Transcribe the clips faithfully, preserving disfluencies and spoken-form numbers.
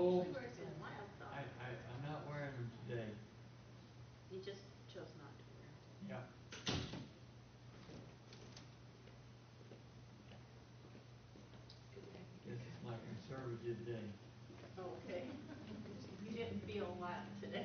No, I, I, I'm not wearing them today. You just chose not to wear them. Yeah. This is my conservative day. Okay. You didn't feel that today.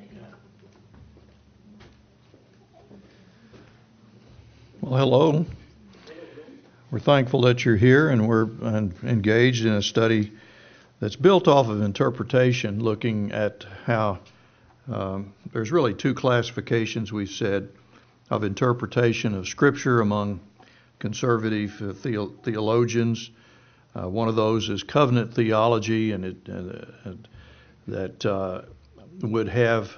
Well, hello. We're thankful that you're here, and we're uh, engaged in a study that's built off of interpretation, looking at how um, there's really two classifications, we've said, of interpretation of Scripture among conservative uh, theo- theologians. Uh, one of those is covenant theology, and it uh, that uh, would have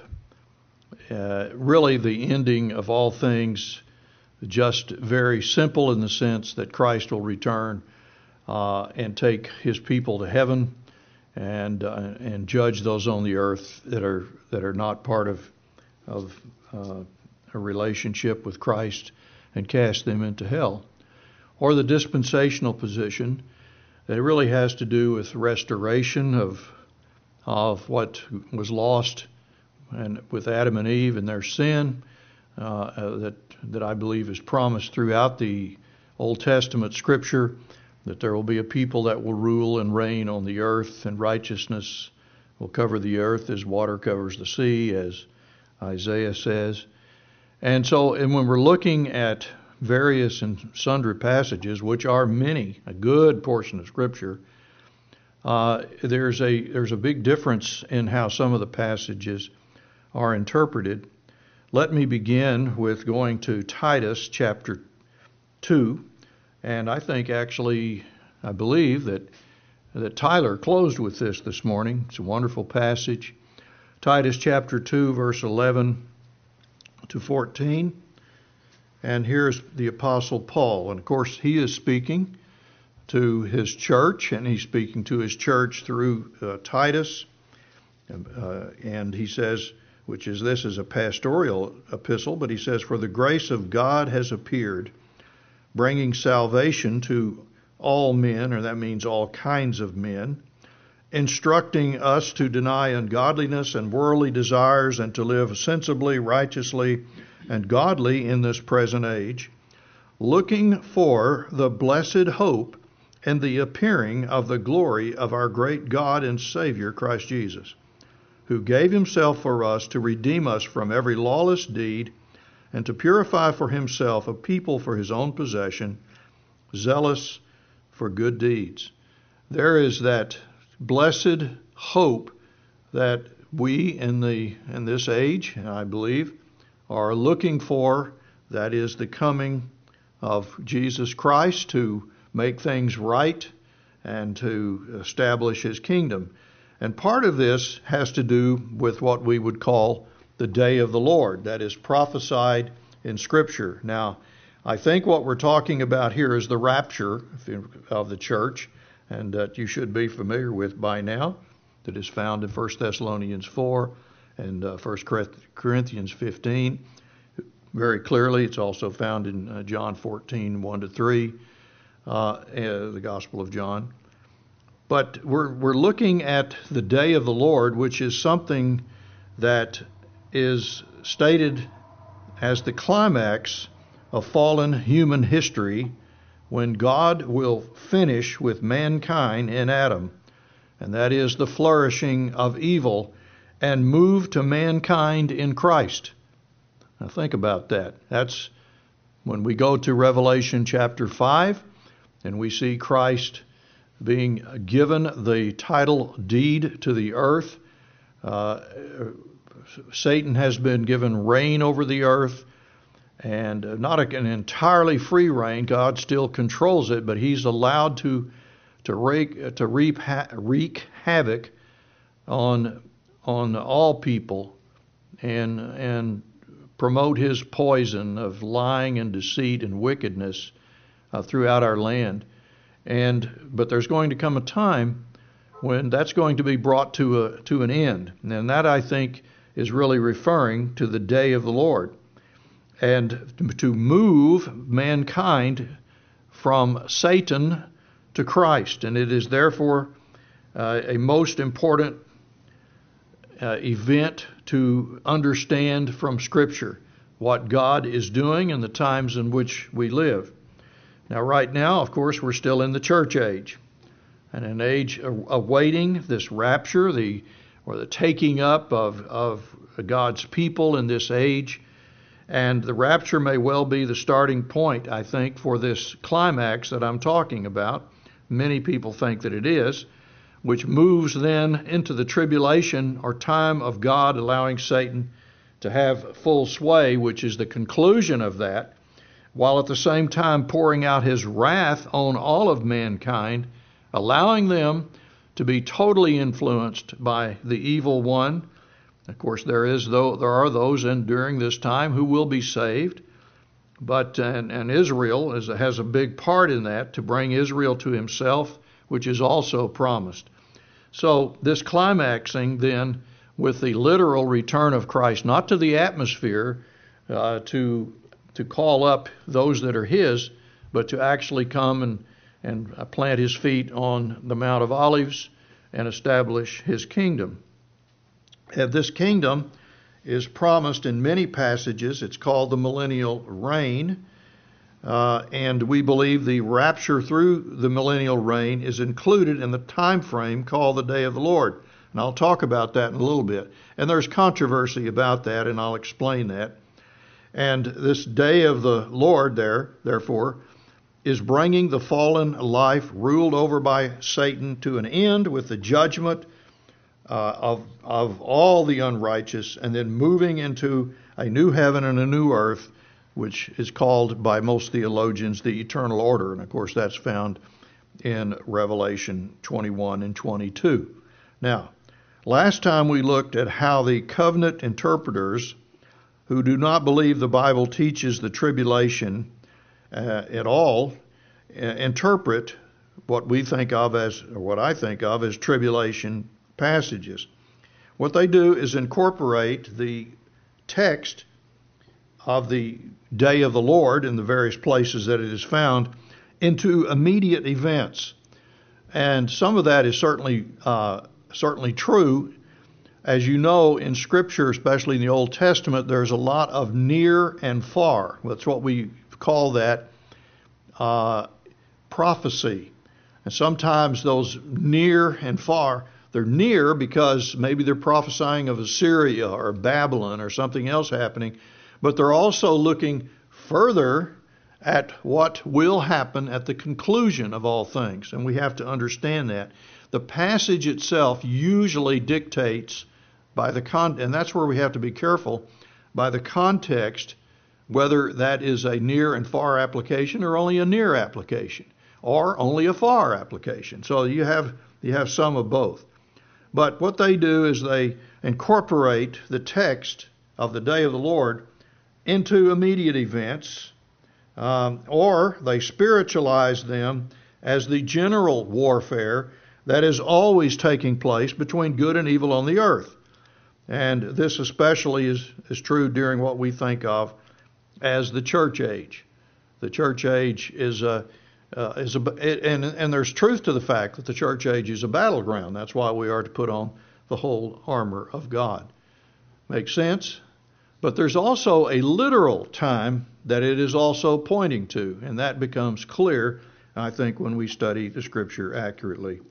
uh, really the ending of all things just very simple in the sense that Christ will return uh, and take his people to heaven and uh, and judge those on the earth that are that are not part of of uh, a relationship with Christ, and cast them into hell. Or the dispensational position that it really has to do with restoration of of what was lost and with Adam and Eve and their sin, uh, uh, that that I believe is promised throughout the Old Testament Scripture, that there will be a people that will rule and reign on the earth, and righteousness will cover the earth as water covers the sea, as Isaiah says. And so, and when we're looking at various and sundry passages, which are many, a good portion of Scripture, uh, there's a there's a big difference in how some of the passages are interpreted. Let me begin with going to Titus chapter two, and I think actually, I believe that that Tyler closed with this this morning. It's a wonderful passage. Titus chapter two, verse eleven to fourteen. And here's the Apostle Paul. And of course, he is speaking to his church, and he's speaking to his church through uh, Titus. Uh, and he says, which is this is a pastoral epistle, but he says, "For the grace of God has appeared, bringing salvation to all men," or that means all kinds of men, "instructing us to deny ungodliness and worldly desires, and to live sensibly, righteously, and godly in this present age, looking for the blessed hope and the appearing of the glory of our great God and Savior, Christ Jesus, who gave himself for us to redeem us from every lawless deed, and to purify for himself a people for his own possession, zealous for good deeds." There is that blessed hope that we in the in this age, I believe, are looking for. That is the coming of Jesus Christ to make things right and to establish his kingdom. And part of this has to do with what we would call the day of the Lord, that is prophesied in Scripture. Now, I think what we're talking about here is the rapture of the church, and that you should be familiar with by now, that is found in First Thessalonians four and uh, First Corinthians fifteen. Very clearly, it's also found in uh, John fourteen, one to three, uh, uh, the Gospel of John. But we're we're looking at the day of the Lord, which is something that is stated as the climax of fallen human history, when God will finish with mankind in Adam, and that is the flourishing of evil, and move to mankind in Christ. Now think about that. That's when we go to Revelation chapter five, and we see Christ being given the title deed to the earth. Uh, Satan has been given reign over the earth, and not an entirely free reign. God still controls it, but he's allowed to to wreak to reap, wreak havoc on on all people, and and promote his poison of lying and deceit and wickedness uh, throughout our land. And but there's going to come a time when that's going to be brought to a to an end, and that, I think, is really referring to the day of the Lord, and to move mankind from Satan to Christ. And it is therefore uh, a most important uh, event to understand from Scripture what God is doing in the times in which we live. Now, right now, of course, we're still in the church age, and an age awaiting this rapture, the or the taking up of, of God's people in this age. And the rapture may well be the starting point, I think, for this climax that I'm talking about. Many people think that it is, which moves then into the tribulation or time of God allowing Satan to have full sway, which is the conclusion of that, while at the same time pouring out his wrath on all of mankind, allowing them to be totally influenced by the evil one. Of course, there is though there are those in during this time who will be saved, but and, and Israel is, has a big part in that, to bring Israel to himself, which is also promised. So this climaxing then with the literal return of Christ, not to the atmosphere uh, to to call up those that are his, but to actually come and and plant his feet on the Mount of Olives and establish his kingdom. And this kingdom is promised in many passages. It's called the millennial reign, uh, and we believe the rapture through the millennial reign is included in the time frame called the day of the Lord. And I'll talk about that in a little bit. And there's controversy about that, and I'll explain that. And this day of the Lord there, therefore, is bringing the fallen life ruled over by Satan to an end with the judgment uh, of of all the unrighteous, and then moving into a new heaven and a new earth, which is called by most theologians the eternal order. And of course that's found in Revelation twenty-one and twenty-two. Now, last time we looked at how the covenant interpreters who do not believe the Bible teaches the tribulation Uh, at all, uh, interpret what we think of as, or what I think of as tribulation passages. What they do is incorporate the text of the day of the Lord in the various places that it is found into immediate events. And some of that is certainly uh, certainly true. As you know, in Scripture, especially in the Old Testament, there's a lot of near and far. That's what we call that uh, prophecy. And sometimes those near and far, they're near because maybe they're prophesying of Assyria or Babylon or something else happening, but they're also looking further at what will happen at the conclusion of all things. And we have to understand that. The passage itself usually dictates by the con, and that's where we have to be careful, by the context, whether that is a near and far application or only a near application or only a far application. So you have you have some of both. But what they do is they incorporate the text of the day of the Lord into immediate events, um, or they spiritualize them as the general warfare that is always taking place between good and evil on the earth. And this especially is, is true during what we think of as the church age. The church age is a, uh, is a it, and, and there's truth to the fact that the church age is a battleground. That's why we are to put on the whole armor of God. Makes sense? But there's also a literal time that it is also pointing to, and that becomes clear, I think, when we study the Scripture accurately.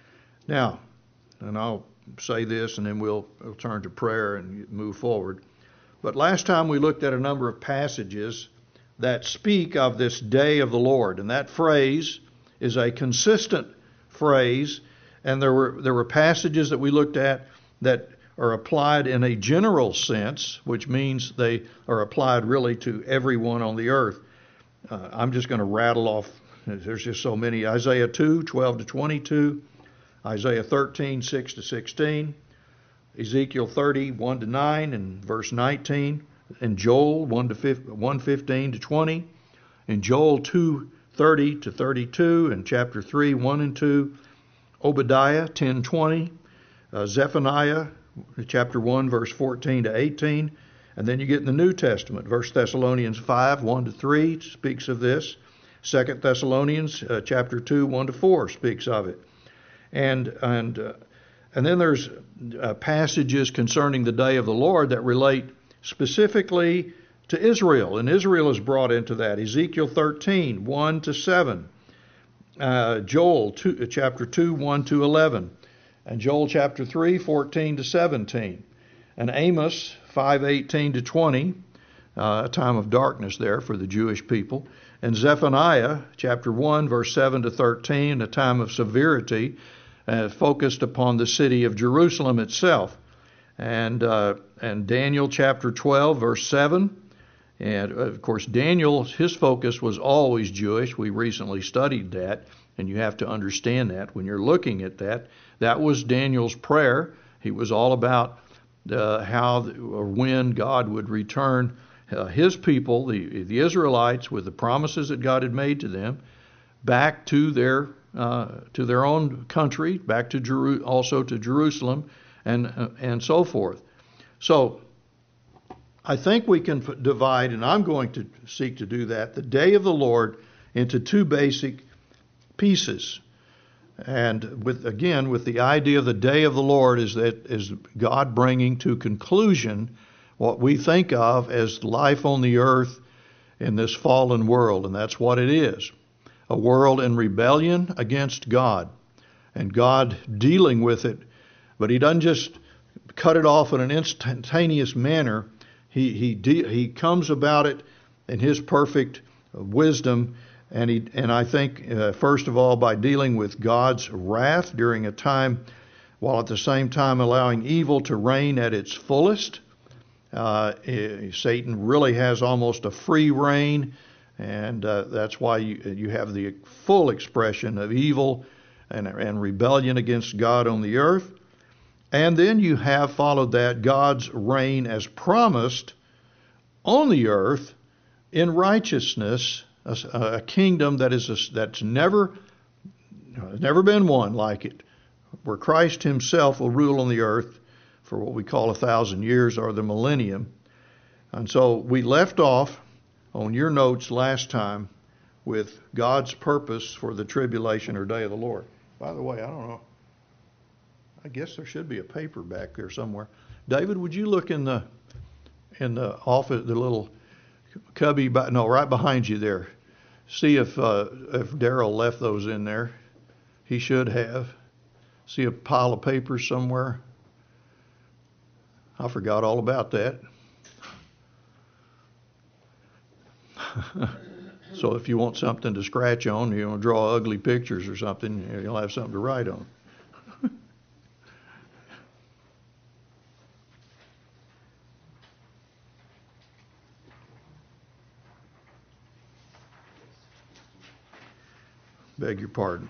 Now, and I'll say this, and then we'll, we'll turn to prayer and move forward. But last time we looked at a number of passages that speak of this day of the Lord, and that phrase is a consistent phrase, and there were there were passages that we looked at that are applied in a general sense, which means they are applied really to everyone on the earth. Uh, I'm just going to rattle off, there's just so many. Isaiah two, twelve to twenty-two, Isaiah thirteen, six to sixteen, Ezekiel thirty, one to nine, and verse nineteen, and Joel one, fifteen to twenty, and Joel two, thirty to thirty-two, and chapter three, one and two, Obadiah ten, twenty, uh, Zephaniah chapter one, verse fourteen to eighteen, and then you get in the New Testament, First Thessalonians five, one to three speaks of this, Second Thessalonians uh, chapter two, one to four speaks of it. And and uh, And then there's uh, passages concerning the day of the Lord that relate specifically to Israel. And Israel is brought into that. Ezekiel thirteen, one to seven. Uh, Joel two, chapter two, one to eleven. And Joel chapter three, fourteen to seventeen. And Amos five, eighteen to twenty. Uh, a time of darkness there for the Jewish people. And Zephaniah chapter one, verse seven to thirteen, a time of severity uh, focused upon the city of Jerusalem itself. And uh, and Daniel chapter twelve, verse seven. And of course, Daniel, his focus was always Jewish. We recently studied that, and you have to understand that when you're looking at that. That was Daniel's prayer. He was all about uh, how or when God would return Uh, his people, the the Israelites, with the promises that God had made to them, back to their uh, to their own country, back to Jeru- also to Jerusalem, and uh, and so forth. So, I think we can f- divide, and I'm going to seek to do that, the day of the Lord into two basic pieces. And with again, with the idea of the day of the Lord is that is God bringing to conclusion what we think of as life on the earth in this fallen world, and that's what it is. A world in rebellion against God, and God dealing with it, but He doesn't just cut it off in an instantaneous manner. He he de- he comes about it in His perfect wisdom, and he and I think uh, first of all by dealing with God's wrath during a time, while at the same time allowing evil to reign at its fullest. Uh, Satan really has almost a free reign, and uh, that's why you, you have the full expression of evil and, and rebellion against God on the earth. And then you have followed that God's reign as promised on the earth in righteousness, a, a kingdom that is a, that's never never been one like it, where Christ Himself will rule on the earth for what we call a thousand years or the millennium. And so we left off on your notes last time with God's purpose for the tribulation or day of the Lord. By the way, I don't know. I guess there should be a paper back there somewhere. David, would you look in the in the office, the little cubby, by, no, right behind you there. See if uh, if Daryl left those in there. He should have. See a pile of papers somewhere. I forgot all about that. So if you want something to scratch on, you want to draw ugly pictures or something, you'll have something to write on. Beg your pardon.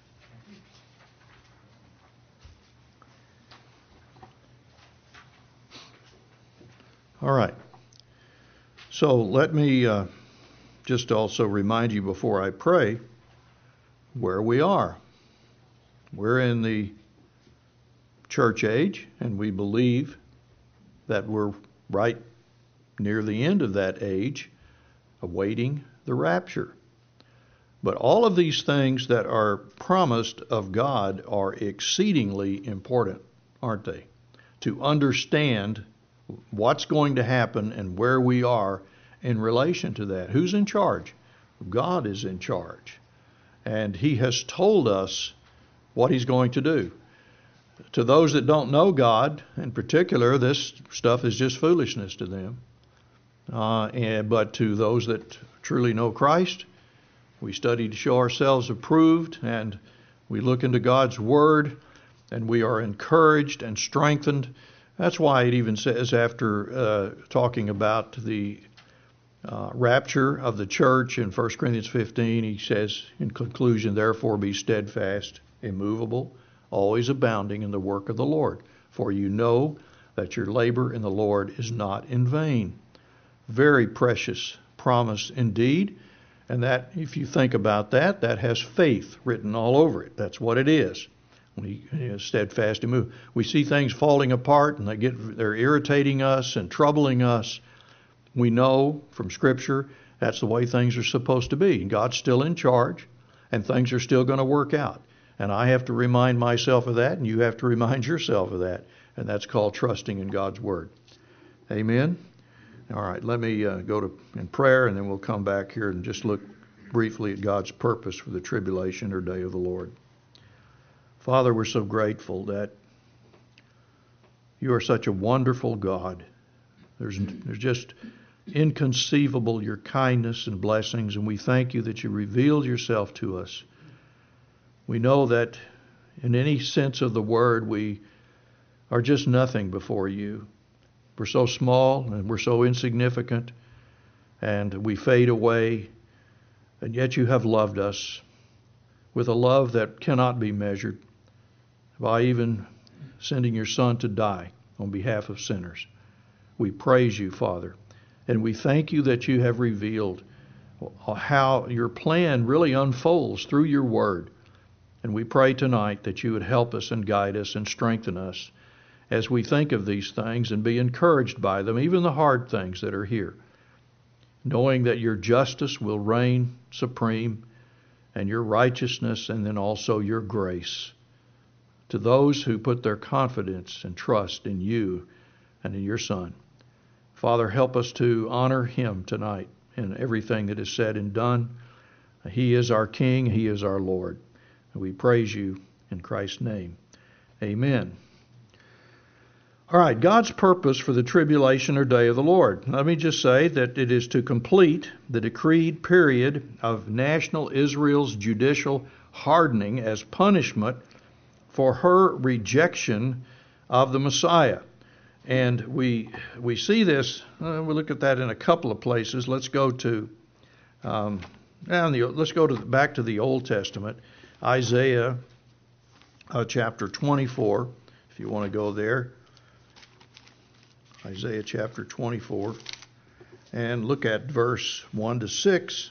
All right. So let me uh, just also remind you before I pray where we are. We're in the church age, and we believe that we're right near the end of that age, awaiting the rapture. But all of these things that are promised of God are exceedingly important, aren't they? To understand what's going to happen and where we are in relation to that. Who's in charge? God is in charge. And He has told us what He's going to do. To those that don't know God, in particular, this stuff is just foolishness to them. Uh, and, but to those that truly know Christ, we study to show ourselves approved, and we look into God's Word, and we are encouraged and strengthened. That's why it even says, after uh, talking about the uh, rapture of the church in First Corinthians fifteen, he says, in conclusion, therefore be steadfast, immovable, always abounding in the work of the Lord. For you know that your labor in the Lord is not in vain. Very precious promise indeed. And that, if you think about that, that has faith written all over it. That's what it is. We you know, steadfast and move. We see things falling apart, and they get they're irritating us and troubling us. We know from Scripture that's the way things are supposed to be. God's still in charge, and things are still going to work out. And I have to remind myself of that, and you have to remind yourself of that. And that's called trusting in God's Word. Amen? All right, let me uh, go to in prayer, and then we'll come back here and just look briefly at God's purpose for the tribulation or day of the Lord. Father, we're so grateful that you are such a wonderful God. There's, there's just inconceivable your kindness and blessings, and we thank you that you revealed yourself to us. We know that in any sense of the word, we are just nothing before you. We're so small and we're so insignificant, and we fade away, and yet you have loved us with a love that cannot be measured by even sending your Son to die on behalf of sinners. We praise you, Father, and we thank you that you have revealed how your plan really unfolds through your word. And we pray tonight that you would help us and guide us and strengthen us as we think of these things and be encouraged by them, even the hard things that are here, knowing that your justice will reign supreme and your righteousness, and then also your grace to those who put their confidence and trust in you and in your Son. Father, help us to honor him tonight in everything that is said and done. He is our King. He is our Lord. And we praise you in Christ's name. Amen. All right, God's purpose for the tribulation or day of the Lord. Let me just say that it is to complete the decreed period of national Israel's judicial hardening as punishment for her rejection of the Messiah. And we we see this, uh, we'll look at that in a couple of places. Let's go to, um, and the, let's go to back to the Old Testament, Isaiah uh, chapter twenty-four, if you want to go there. Isaiah chapter twenty-four, and look at verse one to six.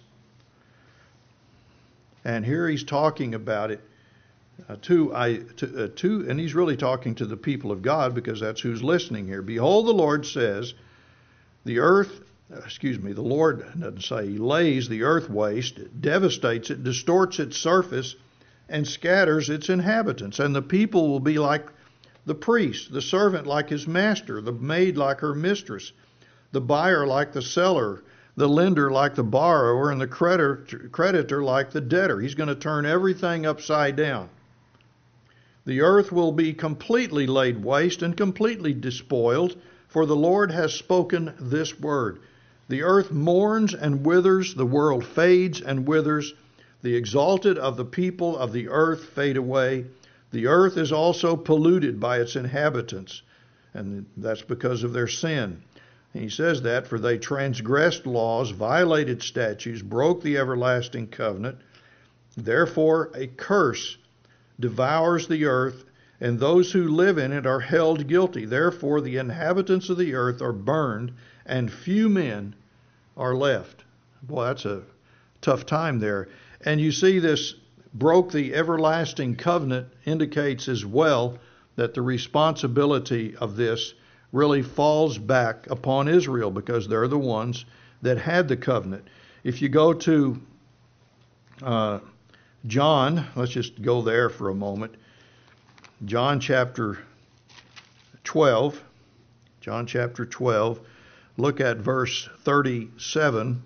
And here he's talking about it uh, to, I, to, uh, to, and he's really talking to the people of God, because that's who's listening here. Behold, the Lord says, the earth, excuse me, the Lord doesn't say he lays the earth waste, it devastates it, distorts its surface, and scatters its inhabitants. And the people will be like the priest, the servant like his master, the maid like her mistress, the buyer like the seller, the lender like the borrower, and the creditor, creditor like the debtor. He's going to turn everything upside down. The earth will be completely laid waste and completely despoiled, for the Lord has spoken this word. The earth mourns and withers, the world fades and withers. The exalted of the people of the earth fade away. The earth is also polluted by its inhabitants, and that's because of their sin. And he says that, for they transgressed laws, violated statutes, broke the everlasting covenant. Therefore a curse devours the earth, and those who live in it are held guilty. Therefore the inhabitants of the earth are burned, and few men are left. Boy, that's a tough time there. And you see this broke the everlasting covenant indicates as well that the responsibility of this really falls back upon Israel, because they're the ones that had the covenant. If you go to uh, John, let's just go there for a moment. John chapter twelve. John chapter twelve. Look at verse thirty-seven.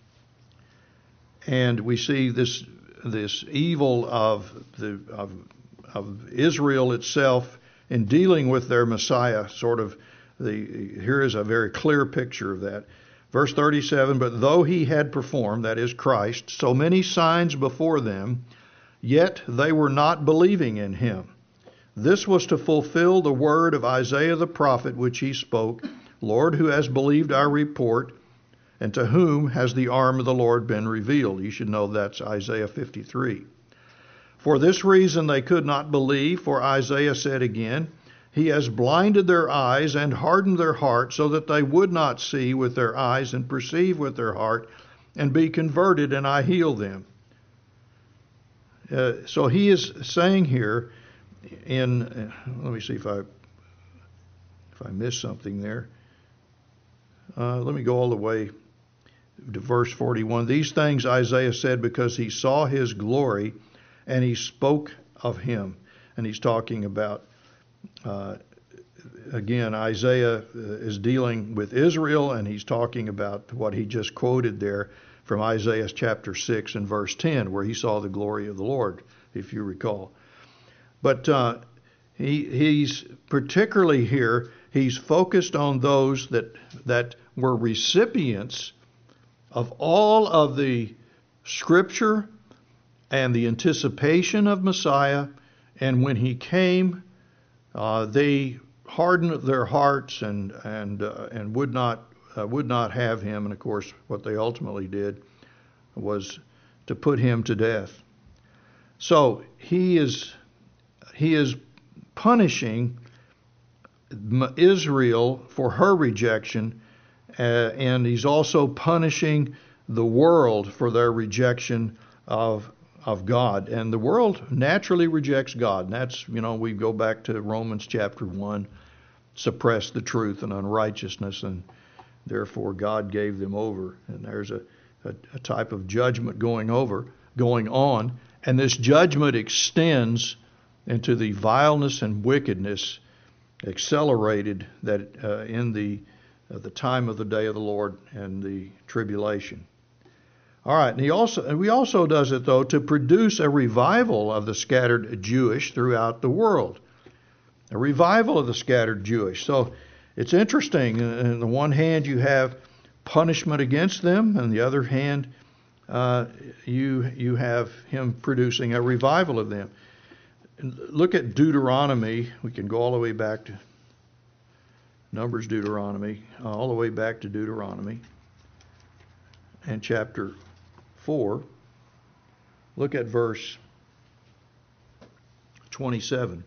And we see this this evil of the of, of Israel itself in dealing with their Messiah. Sort of the here is a very clear picture of that. Verse thirty-seven, but though he had performed, that is Christ, so many signs before them, yet they were not believing in him. This was to fulfill the word of Isaiah the prophet, which he spoke, Lord, who has believed our report, and to whom has the arm of the Lord been revealed? You should know that's Isaiah fifty-three. For this reason they could not believe, for Isaiah said again, he has blinded their eyes and hardened their heart, so that they would not see with their eyes and perceive with their heart and be converted, and I heal them. Uh, so he is saying here in, uh, let me see if I if I missed something there. Uh, let me go all the way to verse forty-one. These things Isaiah said because he saw his glory, and he spoke of him. And he's talking about, uh, again, Isaiah is dealing with Israel, and he's talking about what he just quoted there from Isaiah chapter six and verse ten, where he saw the glory of the Lord, if you recall. But uh, he, he's particularly here, he's focused on those that that were recipients of all of the Scripture and the anticipation of Messiah, and when he came, uh, they hardened their hearts and and uh, and would not uh, would not have him. And of course, what they ultimately did was to put him to death. So he is he is punishing Israel for her rejection, uh, and he's also punishing the world for their rejection of of God. And the world naturally rejects God. And that's, you know, we go back to Romans chapter one, suppress the truth and unrighteousness, and therefore God gave them over. And there's a, a, a type of judgment going over, going on, and this judgment extends into the vileness and wickedness accelerated that uh, in the uh, the time of the day of the Lord and the tribulation. All right, and he also and we also does it though to produce a revival of the scattered Jewish throughout the world, a revival of the scattered Jewish. So it's interesting. On the one hand, you have punishment against them, and on the other hand, uh, you you have him producing a revival of them. Look at Deuteronomy. We can go all the way back to Numbers, Deuteronomy, all the way back to Deuteronomy and chapter four. Look at verse twenty-seven.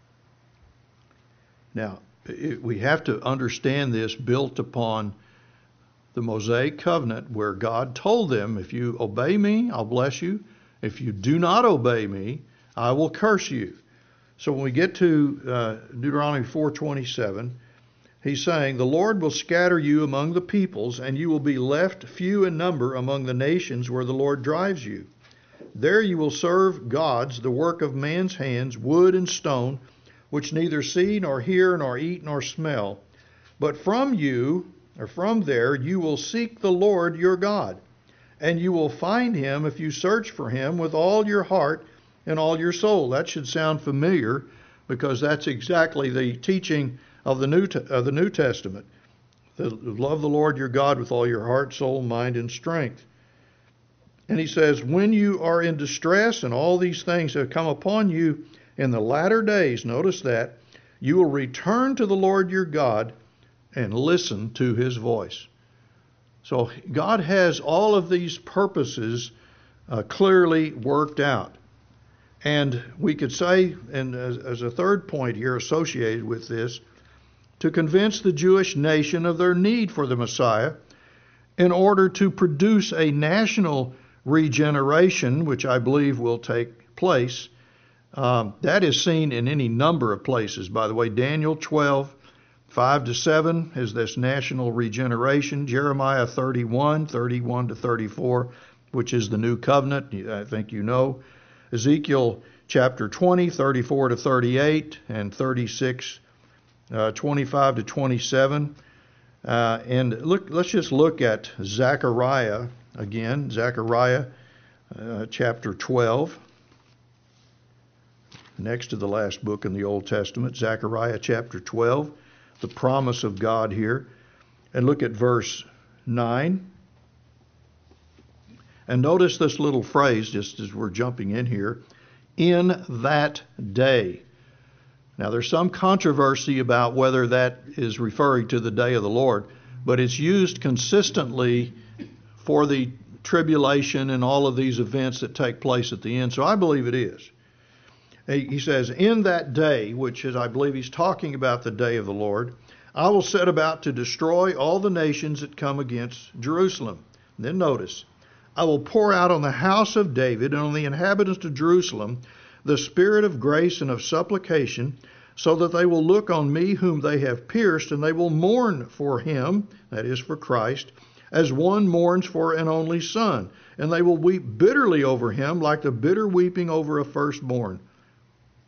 Now, it, we have to understand this built upon the Mosaic covenant, where God told them, if you obey me, I'll bless you. If you do not obey me, I will curse you. So when we get to uh, Deuteronomy four twenty-seven, he's saying, the Lord will scatter you among the peoples, and you will be left few in number among the nations where the Lord drives you. There you will serve gods, the work of man's hands, wood and stone, which neither see nor hear nor eat nor smell. But from you, or from there, you will seek the Lord your God, and you will find him if you search for him with all your heart and all your soul. That should sound familiar, because that's exactly the teaching of the New of the New Testament. The, love the Lord your God with all your heart, soul, mind, and strength. And he says, when you are in distress and all these things have come upon you in the latter days, notice that, you will return to the Lord your God and listen to his voice. So God has all of these purposes uh, clearly worked out. And we could say, and as, as a third point here associated with this, to convince the Jewish nation of their need for the Messiah in order to produce a national regeneration, which I believe will take place. Um, that is seen in any number of places. By the way, Daniel twelve, five to seven is this national regeneration. Jeremiah thirty-one, thirty-one to thirty-four, which is the new covenant, I think you know. Ezekiel chapter twenty, thirty-four to thirty-eight, and thirty-six, uh, twenty-five to twenty-seven. Uh, and look, let's just look at Zechariah again. Zechariah uh, chapter twelve, next to the last book in the Old Testament. Zechariah chapter twelve, the promise of God here. And look at verse nine. And notice this little phrase, just as we're jumping in here, in that day. Now, there's some controversy about whether that is referring to the day of the Lord, but it's used consistently for the tribulation and all of these events that take place at the end, so I believe it is. He says, in that day, which is, I believe he's talking about the day of the Lord, I will set about to destroy all the nations that come against Jerusalem. And then notice, I will pour out on the house of David and on the inhabitants of Jerusalem the spirit of grace and of supplication, so that they will look on me whom they have pierced, and they will mourn for him, that is for Christ, as one mourns for an only son. And they will weep bitterly over him like the bitter weeping over a firstborn,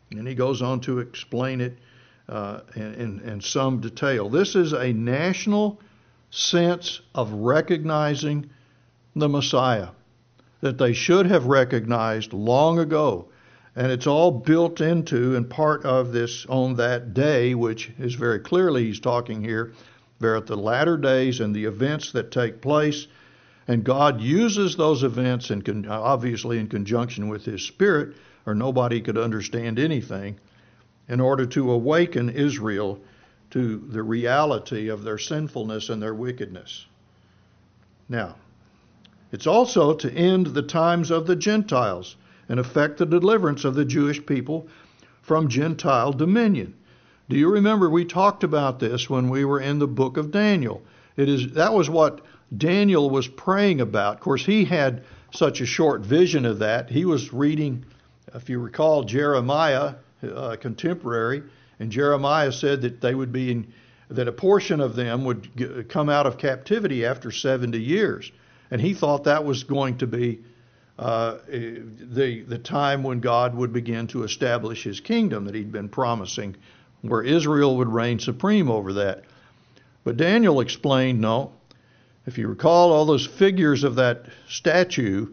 And he goes on to explain it uh, in, in, in some detail. This is a national sense of recognizing the Messiah that they should have recognized long ago. And it's all built into and part of this on that day, which is very clearly he's talking here. They're at the latter days and the events that take place. And God uses those events, in con- obviously in conjunction with His Spirit, or nobody could understand anything, in order to awaken Israel to the reality of their sinfulness and their wickedness. Now, it's also to end the times of the Gentiles and effect the deliverance of the Jewish people from Gentile dominion. Do you remember we talked about this when we were in the book of Daniel? It is that was what Daniel was praying about. Of course, he had such a short vision of that. He was reading, if you recall, Jeremiah, a contemporary, and Jeremiah said that they would be in, that a portion of them would g- come out of captivity after seventy years. And he thought that was going to be uh, the the time when God would begin to establish His kingdom that He'd been promising, where Israel would reign supreme over that. But Daniel explained, no. If you recall all those figures of that statue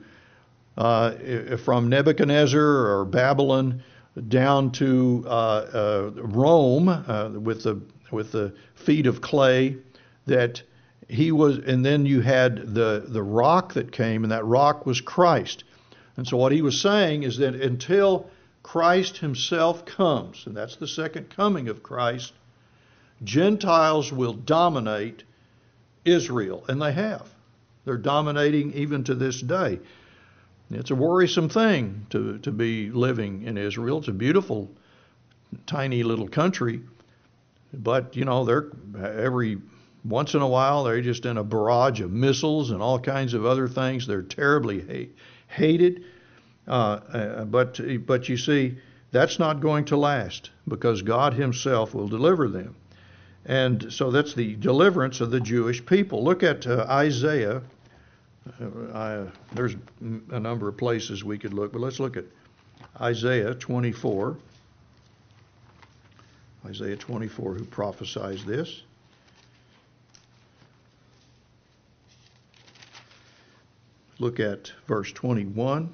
uh, from Nebuchadnezzar or Babylon down to uh, uh, Rome uh, with the with the feet of clay, that he was, and then you had the the rock that came, and that rock was Christ. And so what he was saying is that until Christ Himself comes, and that's the second coming of Christ, Gentiles will dominate Israel, and they have. They're dominating even to this day. It's a worrisome thing to, to be living in Israel. It's a beautiful, tiny little country, but you know, they're every once in a while they're just in a barrage of missiles and all kinds of other things. They're terribly hate, hated, uh, uh, but but you see, that's not going to last because God Himself will deliver them. And so that's the deliverance of the Jewish people. Look at uh, Isaiah. Uh, I, there's a number of places we could look, but let's look at Isaiah twenty-four. Isaiah twenty-four, who prophesies this. Look at verse twenty-one.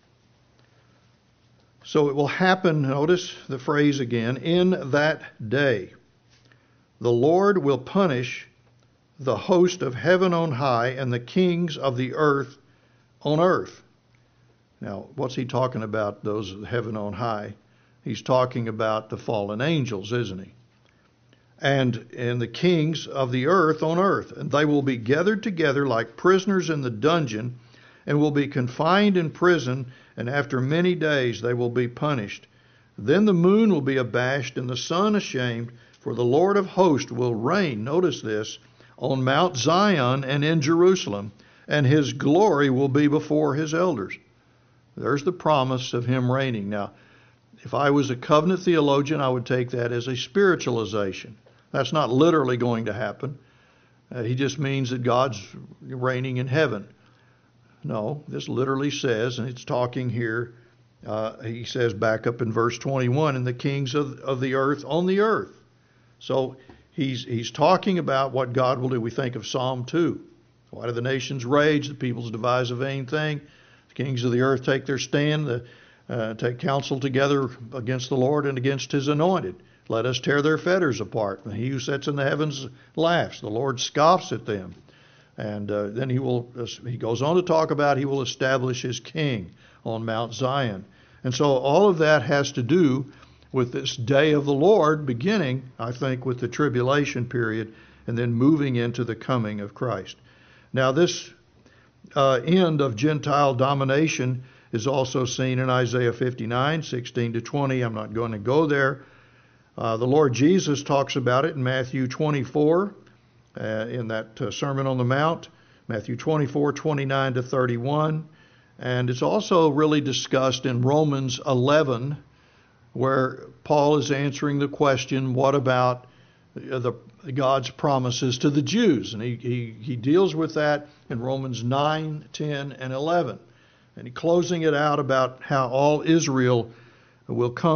So it will happen, notice the phrase again, in that day. The Lord will punish the host of heaven on high and the kings of the earth on earth. Now, what's he talking about, those of heaven on high? He's talking about the fallen angels, isn't he? And, and the kings of the earth on earth. And they will be gathered together like prisoners in the dungeon and will be confined in prison, and after many days they will be punished. Then the moon will be abashed and the sun ashamed, for the Lord of hosts will reign, notice this, on Mount Zion and in Jerusalem, and His glory will be before His elders. There's the promise of Him reigning. Now, if I was a covenant theologian, I would take that as a spiritualization. That's not literally going to happen. Uh, he just means that God's reigning in heaven. No, this literally says, and it's talking here, uh, he says back up in verse twenty-one, and the kings of, of the earth on the earth. So he's he's talking about what God will do. We think of Psalm two. Why do the nations rage? The peoples devise a vain thing. The kings of the earth take their stand, the, uh, take counsel together against the Lord and against His anointed. Let us tear their fetters apart. And he who sits in the heavens laughs. The Lord scoffs at them. And uh, then he will. He goes on to talk about He will establish His king on Mount Zion. And so all of that has to do with this day of the Lord beginning, I think, with the tribulation period and then moving into the coming of Christ. Now this uh, end of Gentile domination is also seen in Isaiah fifty-nine, sixteen to twenty. I'm not going to go there. Uh, the Lord Jesus talks about it in Matthew twenty-four, uh, in that uh, Sermon on the Mount, Matthew twenty-four, twenty-nine to thirty-one. And it's also really discussed in Romans eleven, where Paul is answering the question, what about the God's promises to the Jews? And he, he, he deals with that in Romans nine, ten, and eleven. And he closing it out about how all Israel will come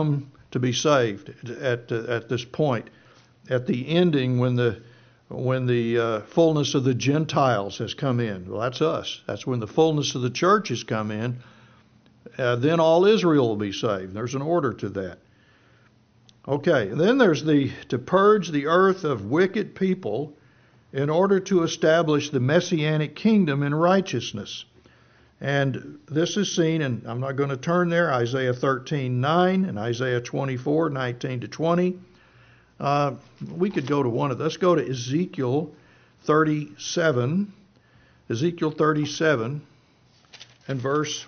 to be saved at at this point, at the ending when the when the uh, fullness of the Gentiles has come in. Well, that's us. That's when the fullness of the church has come in. Uh, then all Israel will be saved. There's an order to that. Okay, and then there's the to purge the earth of wicked people in order to establish the Messianic kingdom in righteousness. And this is seen, and I'm not going to turn there, Isaiah thirteen nine and Isaiah twenty-four nineteen to twenty. Uh, we could go to one of let's go to Ezekiel thirty-seven. Ezekiel thirty-seven and verse,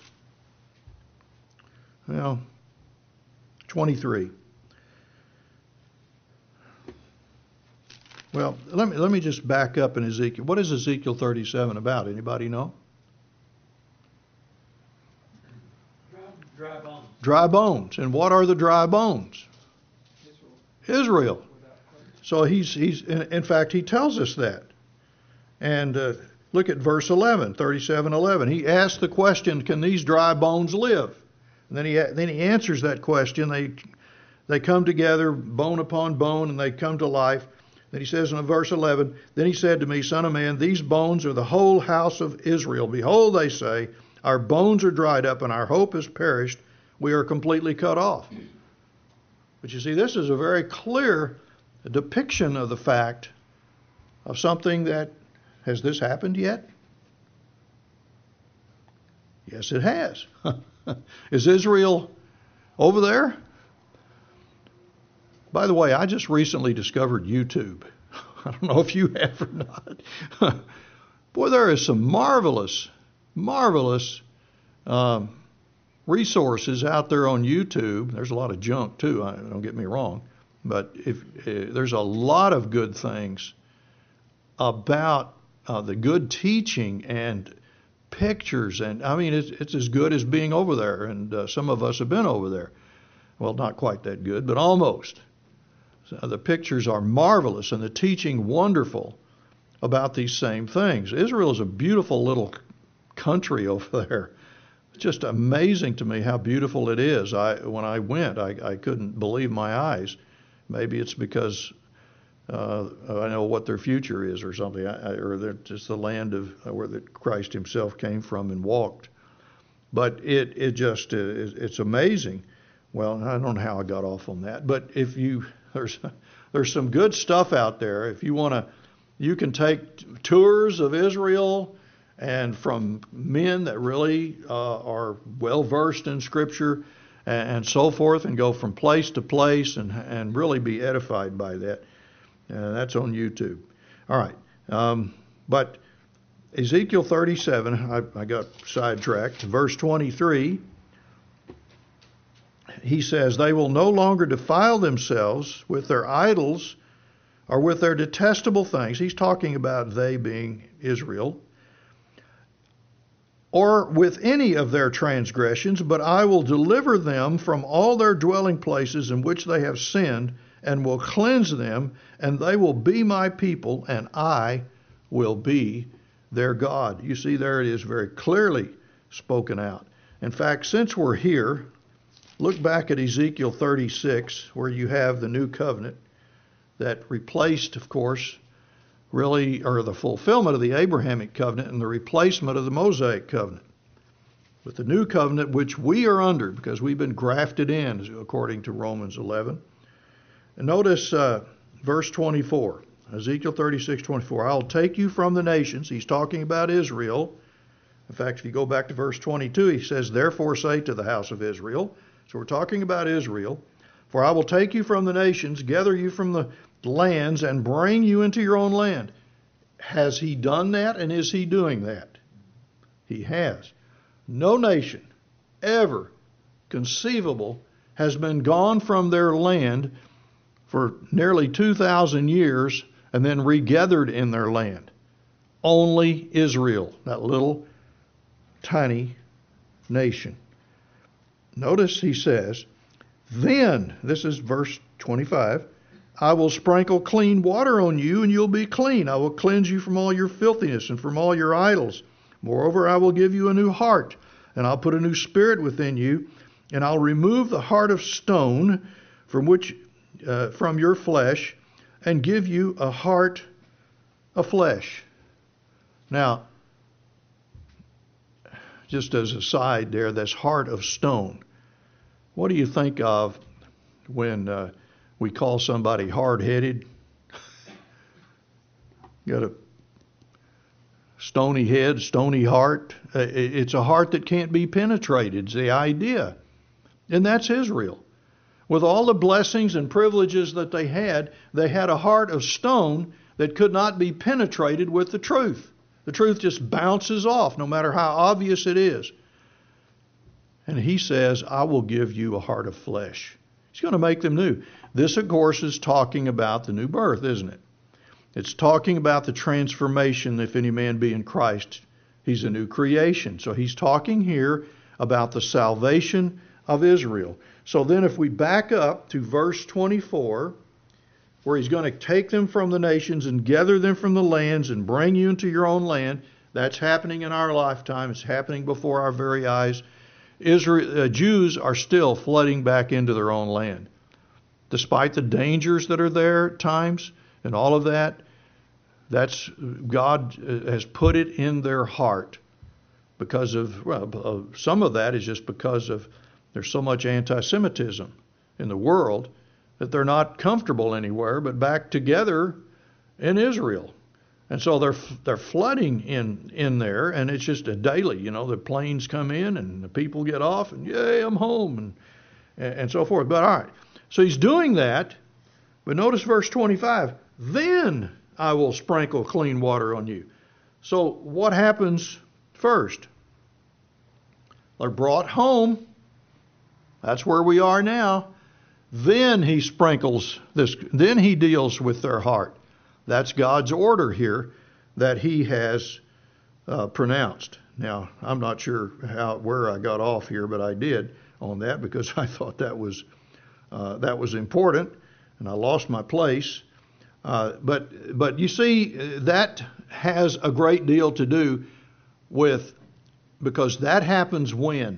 well, twenty-three. Well, let me let me just back up in Ezekiel. What is Ezekiel thirty-seven about? Anybody know? Dry bones. Dry bones. And what are the dry bones? Israel. Israel. So he's he's in, in fact he tells us that. And uh, look at verse eleven, thirty-seven eleven. He asks the question, can these dry bones live? And then he then he answers that question. They they come together, bone upon bone, and they come to life. Then he says in verse eleven, then he said to me, Son of man, these bones are the whole house of Israel. Behold, they say, our bones are dried up and our hope has perished. We are completely cut off. But you see, this is a very clear depiction of the fact of something that, has this happened yet? Yes, it has. Is Israel over there? By the way, I just recently discovered YouTube. I don't know if you have or not. Boy, there is some marvelous, marvelous um, resources out there on YouTube. There's a lot of junk too, I, don't get me wrong. But if uh, there's a lot of good things about uh, the good teaching and pictures. And I mean, it's, it's as good as being over there. And uh, some of us have been over there. Well, not quite that good, but almost. So the pictures are marvelous and the teaching wonderful about these same things. Israel is a beautiful little country over there. It's just amazing to me how beautiful it is. I when I went, I, I couldn't believe my eyes. Maybe it's because uh, I know what their future is or something, I, or they're just the land of where the Christ himself came from and walked. But it it just uh, it's amazing. Well, I don't know how I got off on that, but if you there's there's some good stuff out there. If you want to, you can take tours of Israel, and from men that really uh, are well versed in Scripture and, and so forth, and go from place to place and and really be edified by that. Uh, that's on YouTube. All right, um, but Ezekiel thirty-seven, I, I got sidetracked. Verse twenty-three. He says, they will no longer defile themselves with their idols or with their detestable things. He's talking about they being Israel. Or with any of their transgressions, but I will deliver them from all their dwelling places in which they have sinned, and will cleanse them, and they will be my people, and I will be their God. You see, there it is very clearly spoken out. In fact, since we're here, look back at Ezekiel thirty-six, where you have the new covenant that replaced, of course, really, or the fulfillment of the Abrahamic covenant and the replacement of the Mosaic covenant. With the new covenant, which we are under, because we've been grafted in, according to Romans eleven. And notice uh, verse twenty-four, Ezekiel thirty-six twenty-four. I'll take you from the nations. He's talking about Israel. In fact, if you go back to verse twenty-two, he says, therefore say to the house of Israel. So we're talking about Israel. For I will take you from the nations, gather you from the lands, and bring you into your own land. Has he done that, and is he doing that? He has. No nation ever conceivable has been gone from their land for nearly two thousand years and then regathered in their land. Only Israel, that little tiny nation. Notice he says, then, this is verse twenty-five, I will sprinkle clean water on you, and you'll be clean. I will cleanse you from all your filthiness and from all your idols. Moreover, I will give you a new heart, and I'll put a new spirit within you, and I'll remove the heart of stone, from which uh, from your flesh, and give you a heart of flesh. Now, just as a side there, that's heart of stone. What do you think of when uh, we call somebody hard-headed? Got a stony head, stony heart. Uh, it's a heart that can't be penetrated, is the idea. And that's Israel. With all the blessings and privileges that they had, they had a heart of stone that could not be penetrated with the truth. The truth just bounces off, no matter how obvious it is. And he says, I will give you a heart of flesh. He's going to make them new. This, of course, is talking about the new birth, isn't it? It's talking about the transformation. If any man be in Christ, he's a new creation. So he's talking here about the salvation of Israel. So then if we back up to verse twenty-four, where he's going to take them from the nations and gather them from the lands and bring you into your own land. That's happening in our lifetime. It's happening before our very eyes. Israel, uh, Jews are still flooding back into their own land. Despite the dangers that are there at times and all of that, that's God has put it in their heart because of, well, uh, some of that is just because of there's so much anti-Semitism in the world that they're not comfortable anywhere but back together in Israel. And so they're they're flooding in, in there, and it's just a daily, you know, the planes come in and the people get off and, yay, I'm home, and, and so forth. But all right, so he's doing that, but notice verse twenty-five, then I will sprinkle clean water on you. So what happens first? They're brought home. That's where we are now. Then he sprinkles this, then he deals with their heart. That's God's order here that he has uh, pronounced. Now, I'm not sure how where I got off here, but I did on that because I thought that was uh, that was important, and I lost my place. Uh, but but you see, that has a great deal to do with, because that happens when?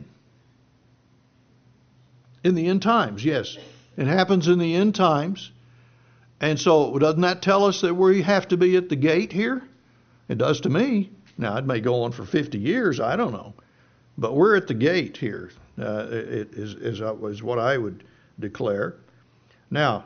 In the end times, yes. It happens in the end times. And so doesn't that tell us that we have to be at the gate here? It does to me. Now, it may go on for fifty years. I don't know. But we're at the gate here, uh, it is, is, is what I would declare. Now,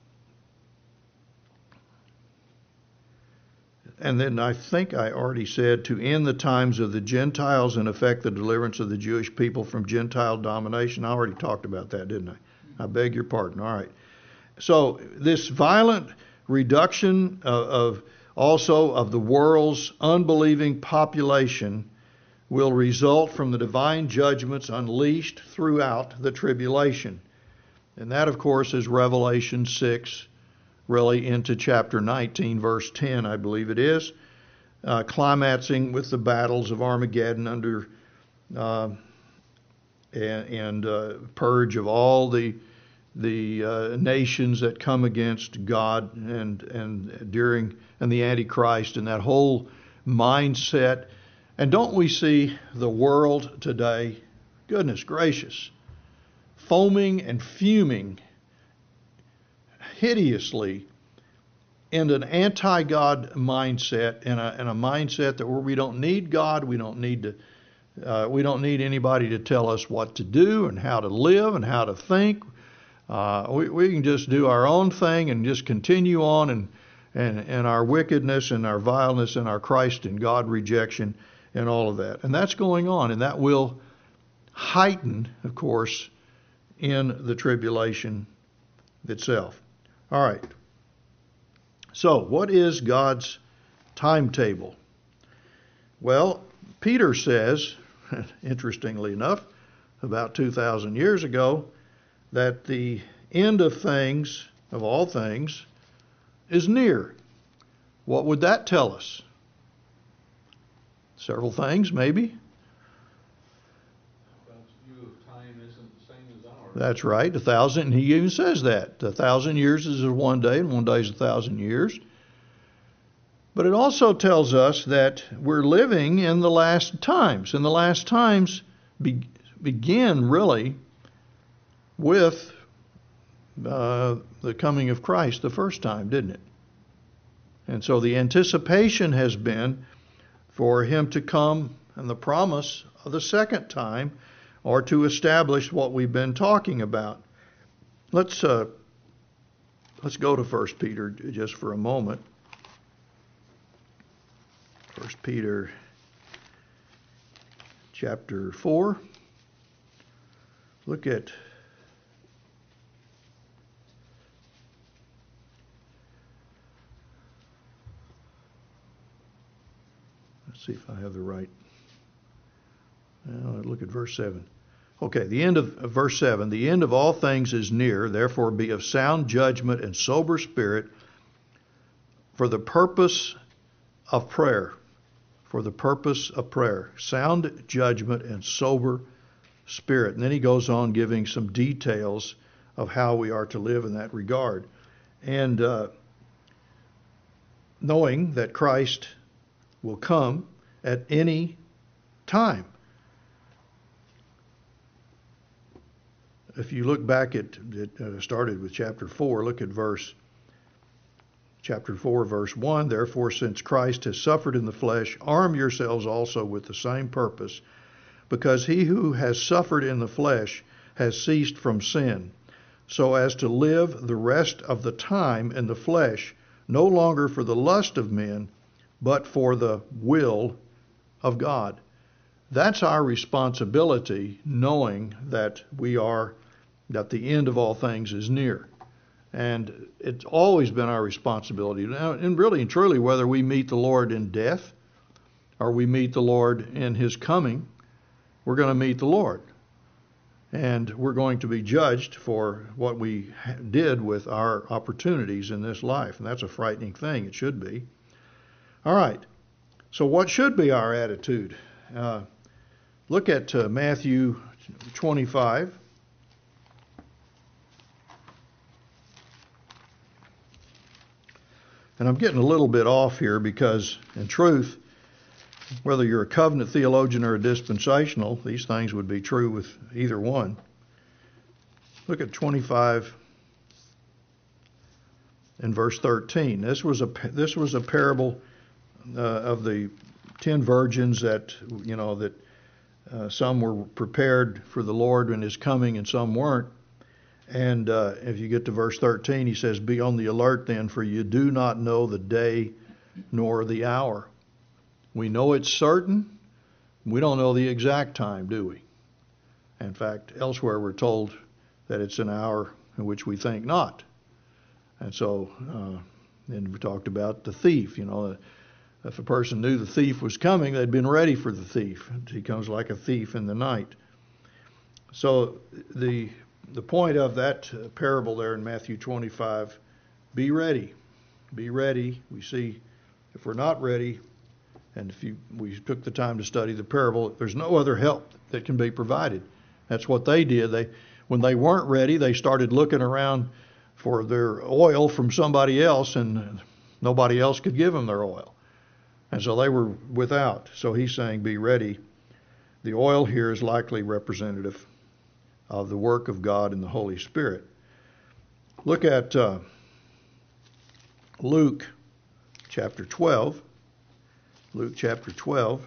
and then I think I already said to end the times of the Gentiles and effect the deliverance of the Jewish people from Gentile domination. I already talked about that, didn't I? I beg your pardon. All right. So this violent reduction of, of also of the world's unbelieving population will result from the divine judgments unleashed throughout the tribulation. And that, of course, is Revelation six, really into chapter nineteen, verse ten, I believe it is, uh, climaxing with the battles of Armageddon under uh, and, and uh, purge of all the the uh, nations that come against God and and during and the Antichrist and that whole mindset. And don't we see the world today, goodness gracious, foaming and fuming hideously in an anti-God mindset, and a, and a mindset that where we don't need God, we don't need to, uh, we don't need anybody to tell us what to do and how to live and how to think. Uh, we, we can just do our own thing and just continue on and and and our wickedness and our vileness and our Christ and God rejection and all of that. And that's going on, and that will heighten, of course, in the tribulation itself. All right. So, what is God's timetable? Well, Peter says, interestingly enough, about two thousand years ago, that the end of things, of all things, is near. What would that tell us? Several things, maybe. God's view of time isn't the same as ours. That's right. A thousand, and he even says that. A thousand years is one day, and one day is a thousand years. But it also tells us that we're living in the last times. And the last times be, begin, really, with uh, the coming of Christ the first time, didn't it? And so the anticipation has been for him to come, and the promise of the second time, or to establish what we've been talking about. Let's uh, let's go to First Peter just for a moment. First Peter chapter four. Look at let's see if I have the right. Well, look at verse seven. Okay, the end of, of verse seven. The end of all things is near, therefore be of sound judgment and sober spirit for the purpose of prayer. For the purpose of prayer. Sound judgment and sober spirit. And then he goes on giving some details of how we are to live in that regard. And uh, knowing that Christ will come at any time. If you look back at, it uh, started with chapter four, look at verse, chapter four, verse one. Therefore, since Christ has suffered in the flesh, arm yourselves also with the same purpose, because he who has suffered in the flesh has ceased from sin, so as to live the rest of the time in the flesh, no longer for the lust of men, but for the will of God. That's our responsibility, knowing that we are, that the end of all things is near. And it's always been our responsibility. Now, and really and truly, whether we meet the Lord in death or we meet the Lord in his coming, we're going to meet the Lord. And we're going to be judged for what we did with our opportunities in this life. And that's a frightening thing. It should be. All right. So what should be our attitude? Uh, look at uh, Matthew twenty-five. And I'm getting a little bit off here because, in truth, whether you're a covenant theologian or a dispensational, these things would be true with either one. Look at twenty-five and verse thirteen. This was a this was a parable uh, of the ten virgins that you know that uh, some were prepared for the Lord in his coming and some weren't. And uh, if you get to verse thirteen, he says, "Be on the alert then, for you do not know the day nor the hour." We know it's certain. We don't know the exact time, do we? In fact, elsewhere we're told that it's an hour in which we think not. And so, uh, then we talked about the thief. You know, if a person knew the thief was coming, they'd been ready for the thief. He comes like a thief in the night. So the the point of that parable there in Matthew twenty-five, be ready. Be ready. We see if we're not ready, and if you, we took the time to study the parable, there's no other help that can be provided. That's what they did. They, when they weren't ready, they started looking around for their oil from somebody else, and nobody else could give them their oil. And so they were without. So he's saying, be ready. The oil here is likely representative of the work of God and the Holy Spirit. Look at uh, Luke chapter twelve. Luke chapter twelve.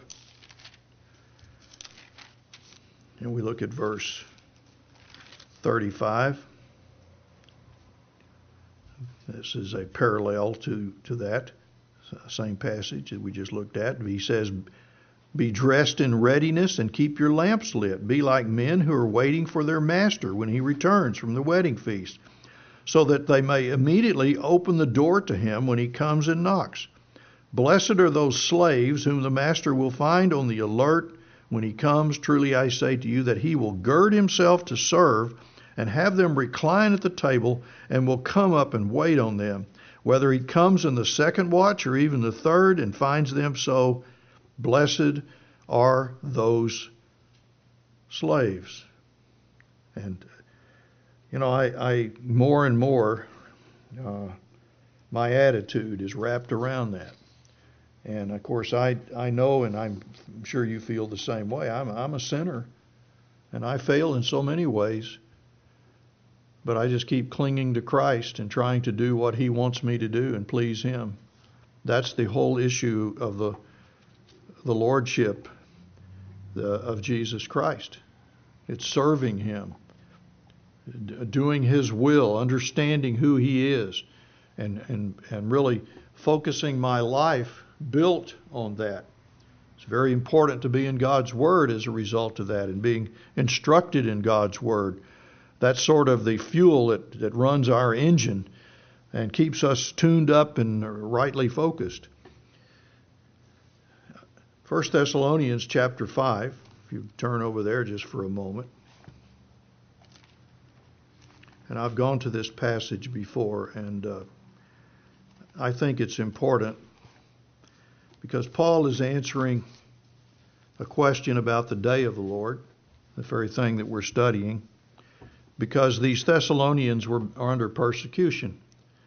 And we look at verse thirty-five. This is a parallel to, to that same passage that we just looked at. He says, "Be dressed in readiness and keep your lamps lit. Be like men who are waiting for their master when he returns from the wedding feast, so that they may immediately open the door to him when he comes and knocks. Blessed are those slaves whom the master will find on the alert when he comes. Truly I say to you that he will gird himself to serve and have them recline at the table and will come up and wait on them, whether he comes in the second watch or even the third and finds them so. Blessed are those slaves." And, you know, I, I more and more, uh, my attitude is wrapped around that. And, of course, I I know, and I'm sure you feel the same way, I'm, I'm a sinner, and I fail in so many ways. but I just keep clinging to Christ and trying to do what He wants me to do and please Him. That's the whole issue of the the lordship the, of Jesus Christ. It's serving Him, d- doing His will, understanding who He is, and, and, and really focusing my life built on that. It's very important to be in God's Word as a result of that, and being instructed in God's Word. That's sort of the fuel that, that runs our engine and keeps us tuned up and rightly focused. First Thessalonians chapter five, if you turn over there just for a moment. And I've gone to this passage before, and uh, I think it's important because Paul is answering a question about the day of the Lord, the very thing that we're studying, because these Thessalonians were are under persecution.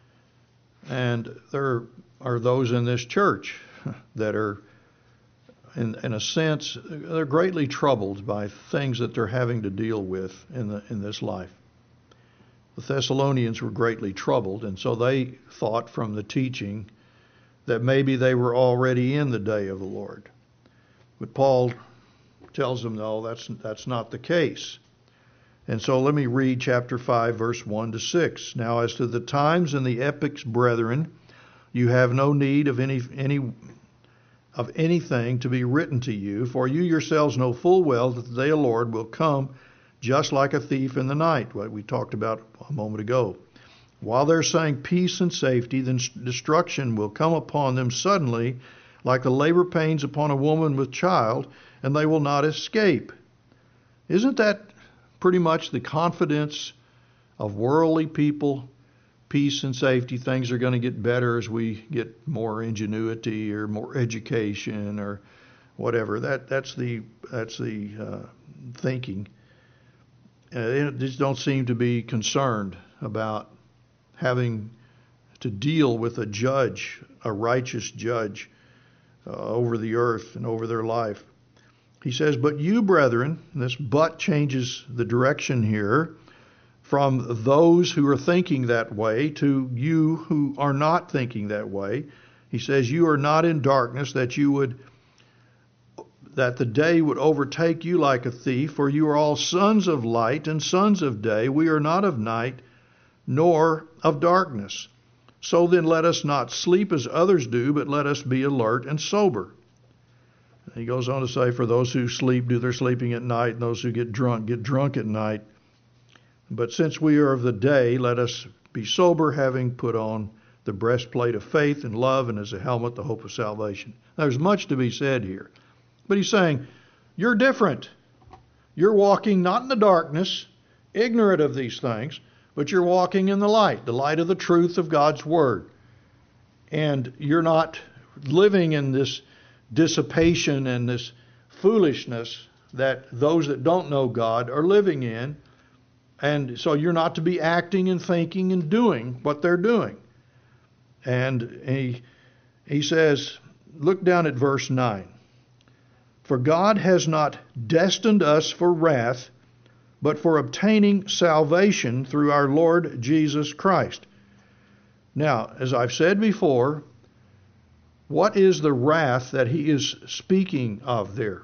And there are those in this church that are, in, in a sense, they're greatly troubled by things that they're having to deal with in the in this life. The Thessalonians were greatly troubled, and so they thought from the teaching that maybe they were already in the day of the Lord. But Paul tells them, no, that's that's not the case. And so let me read chapter five, verse one to six. Now as to the times and the epochs, brethren, you have no need of any any of anything to be written to you, for you yourselves know full well that the day of the Lord will come just like a thief in the night, what we talked about a moment ago. While they're saying peace and safety, then destruction will come upon them suddenly, like the labor pains upon a woman with child, and they will not escape. Isn't that pretty much the confidence of worldly people? Peace and safety, things are going to get better as we get more ingenuity or more education or whatever. That that's the that's the uh, thinking. Uh, they just don't seem to be concerned about having to deal with a judge, a righteous judge, uh, over the earth and over their life. He says, but you, brethren, and this but changes the direction here from those who are thinking that way to you who are not thinking that way. He says, you are not in darkness, that you would that the day would overtake you like a thief, for you are all sons of light and sons of day. We are not of night, nor of darkness. So then let us not sleep as others do, but let us be alert and sober. He goes on to say, for those who sleep do their sleeping at night, and those who get drunk get drunk at night. But since we are of the day, let us be sober, having put on the breastplate of faith and love, and as a helmet the hope of salvation. There's much to be said here. But he's saying, you're different. You're walking not in the darkness, ignorant of these things, but you're walking in the light, the light of the truth of God's Word. And you're not living in this dissipation and this foolishness that those that don't know God are living in. And so you're not to be acting and thinking and doing what they're doing. And he, he says, look down at verse nine. For God has not destined us for wrath, but for obtaining salvation through our Lord Jesus Christ. Now, as I've said before, what is the wrath that he is speaking of there?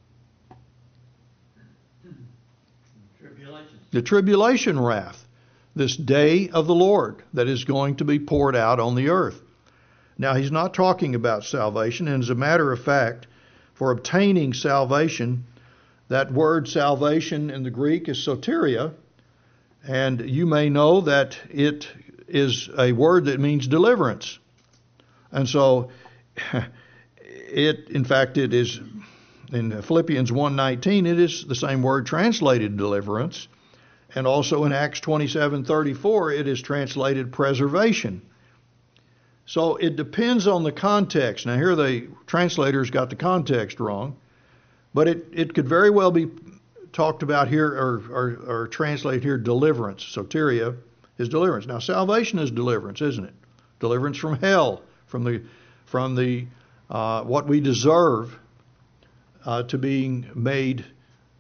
Tribulation. The tribulation wrath, this day of the Lord that is going to be poured out on the earth. Now, he's not talking about salvation, and as a matter of fact, for obtaining salvation, that word salvation in the Greek is soteria, and you may know that it is a word that means deliverance. And so, it, in fact, it is, in Philippians one nineteen, it is the same word translated deliverance, and also in Acts twenty-seven thirty-four, it is translated preservation. So it depends on the context. Now here the translators got the context wrong, but it, it could very well be talked about here or, or, or translated here deliverance. Soteria is deliverance. Now salvation is deliverance, isn't it? Deliverance from hell, from the from the uh, what we deserve uh, to being made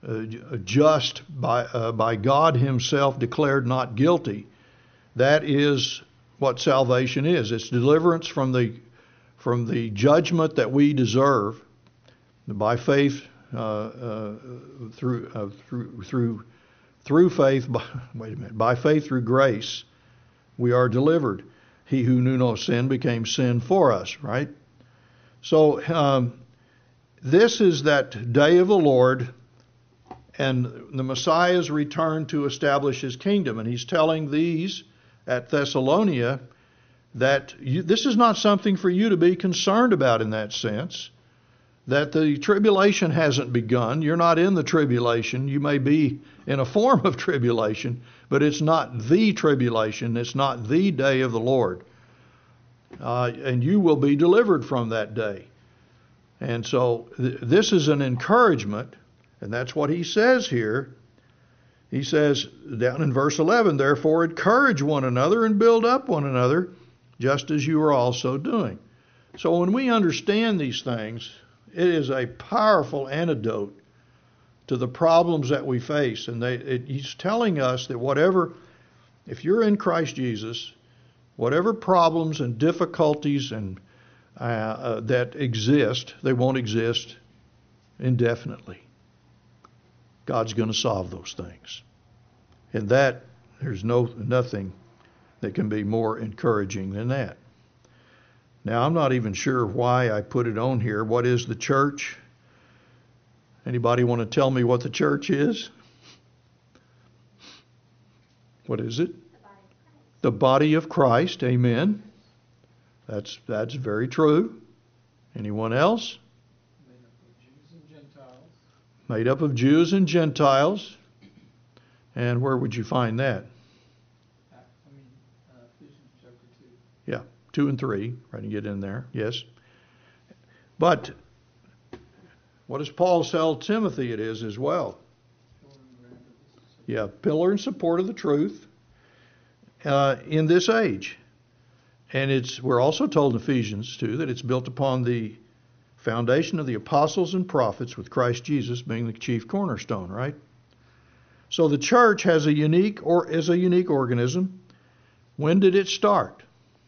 uh, just by uh, by God Himself, declared not guilty. That is what salvation is. It's deliverance from the from the judgment that we deserve by faith uh, uh, through uh, through through through faith. By, wait a minute. By faith through grace, we are delivered. He who knew no sin became sin for us. Right. So um, this is that day of the Lord, and the Messiah's return to establish His kingdom, and He's telling these at Thessalonica that you, this is not something for you to be concerned about in that sense, that the tribulation hasn't begun. You're not in the tribulation. You may be in a form of tribulation, but it's not the tribulation. It's not the day of the Lord. Uh, and you will be delivered from that day. And so th- this is an encouragement, and that's what he says here. He says down in verse eleven, therefore encourage one another and build up one another, just as you are also doing. So when we understand these things, it is a powerful antidote to the problems that we face. And they, it, he's telling us that whatever, if you're in Christ Jesus, whatever problems and difficulties and uh, uh, that exist, they won't exist indefinitely. God's going to solve those things. And that, there's no nothing that can be more encouraging than that. Now, I'm not even sure why I put it on here. What is the church? Anybody want to tell me what the church is? What is it? The body of Christ. Amen. That's that's very true. Anyone else? Made up of Jews and Gentiles. Made up of Jews and Gentiles. And where would you find that? I mean, uh, Ephesians chapter two. Yeah, two and three. Right to get in there. Yes. But what does Paul tell Timothy it is as well? Pillar and ground of the society. Yeah, pillar and support of the truth uh, in this age. And it's we're also told in Ephesians too that it's built upon the foundation of the apostles and prophets, with Christ Jesus being the chief cornerstone, right? So the church has a unique or is a unique organism. When did it start?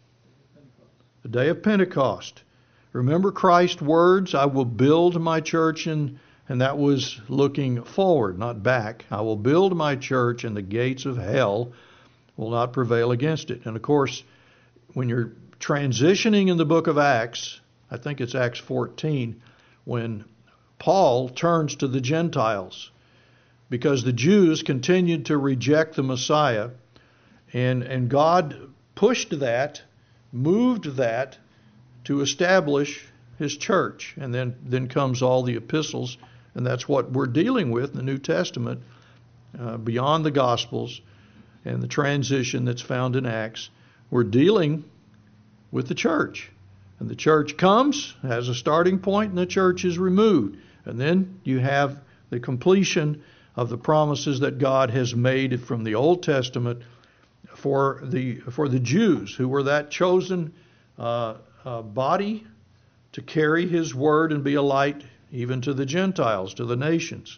The day of Pentecost. Remember Christ's words, I will build my church, and and that was looking forward, not back. I will build my church, and the gates of hell will not prevail against it. And of course, when you're transitioning in the book of Acts, I think it's Acts fourteen, when Paul turns to the Gentiles, because the Jews continued to reject the Messiah, and and God pushed that, moved that to establish His church. And then, then comes all the epistles, and that's what we're dealing with in the New Testament, uh, beyond the Gospels and the transition that's found in Acts. We're dealing with the church. And the church comes, has a starting point, and the church is removed. And then you have the completion of the promises that God has made from the Old Testament for the for the Jews, who were that chosen uh, uh, body to carry His word and be a light even to the Gentiles, to the nations.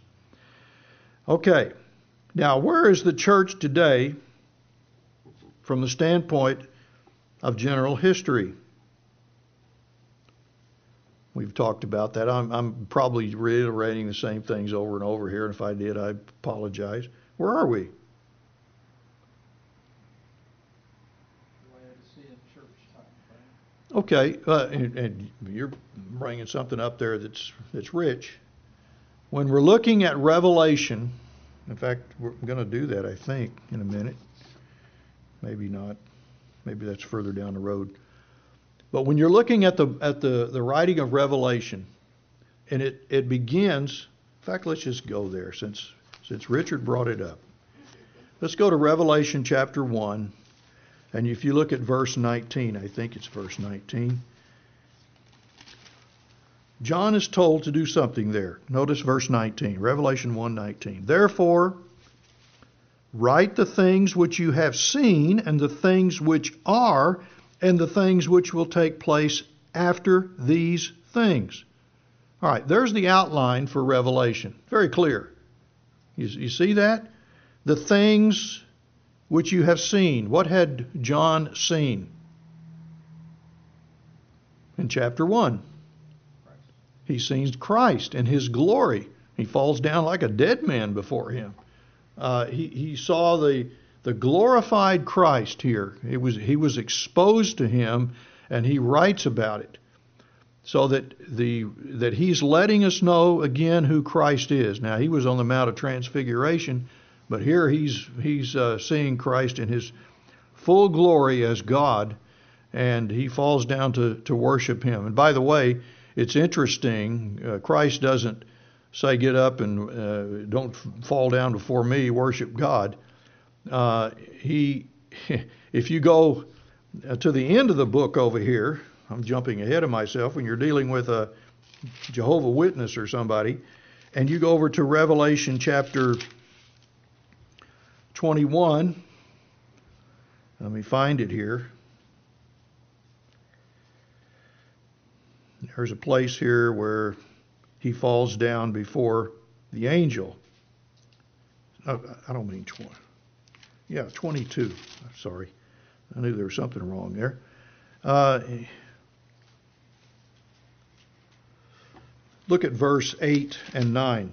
Okay, now where is the church today from the standpoint of general history? We've talked about that. I'm, I'm probably reiterating the same things over and over here, and if I did, I apologize. Where are we? Laodicean church time frame. Okay, uh, and, and you're bringing something up there that's that's rich. When we're looking at Revelation, in fact, we're going to do that, I think, in a minute. Maybe not. Maybe that's further down the road. But when you're looking at the at the, the writing of Revelation, and it, it begins, in fact, let's just go there since since Richard brought it up. Let's go to Revelation chapter one, and if you look at verse nineteen, I think it's verse nineteen. John is told to do something there. Notice verse nineteen, Revelation one nineteen. Therefore, write the things which you have seen, and the things which are, and the things which will take place after these things. All right, there's the outline for Revelation. Very clear. You, you see that? The things which you have seen. What had John seen? In chapter one. He sees Christ in his glory. He falls down like a dead man before him. Uh, he, he saw the the glorified Christ here. It was he was exposed to him, and he writes about it, so that the that he's letting us know again who Christ is. Now, he was on the Mount of Transfiguration, but here he's he's uh, seeing Christ in his full glory as God, and he falls down to to worship him. And by the way, it's interesting. Uh, Christ doesn't say, "Get up and uh, don't fall down before me. Worship God." Uh, he, if you go to the end of the book over here, I'm jumping ahead of myself. When you're dealing with a Jehovah's Witness or somebody, and you go over to Revelation chapter twenty-one. Let me find it here. There's a place here where he falls down before the angel. No, I don't mean twenty. Yeah, twenty-two. Sorry. I knew there was something wrong there. Uh, look at verse eight and nine.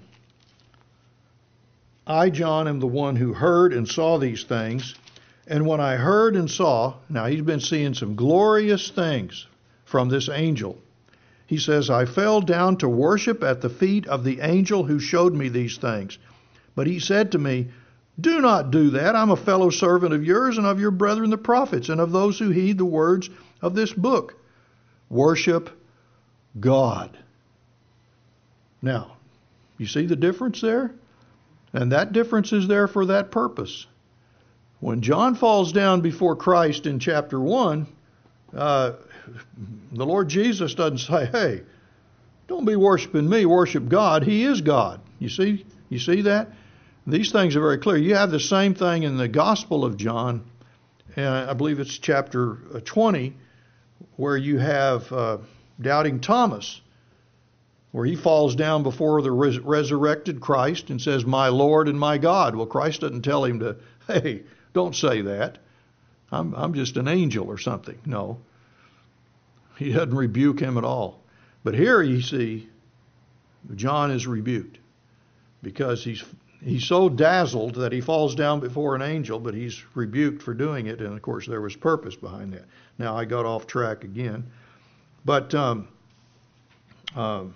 I, John, am the one who heard and saw these things. And when I heard and saw, now he's been seeing some glorious things from this angel. He says, I fell down to worship at the feet of the angel who showed me these things. But he said to me, do not do that. I'm a fellow servant of yours and of your brethren the prophets and of those who heed the words of this book. Worship God. Now, you see the difference there? And that difference is there for that purpose. When John falls down before Christ in chapter one, uh, the Lord Jesus doesn't say, hey, don't be worshiping me, worship God. He is God. You see, you see that? These things are very clear. You have the same thing in the Gospel of John, uh, I believe it's chapter twenty, where you have uh, doubting Thomas, where he falls down before the res- resurrected Christ and says, my Lord and my God. Well, Christ doesn't tell him to, hey, don't say that. I'm, I'm just an angel or something. No. He doesn't rebuke him at all. But here you see, John is rebuked because he's he's so dazzled that he falls down before an angel, but he's rebuked for doing it. And of course, there was purpose behind that. Now I got off track again, but um, uh,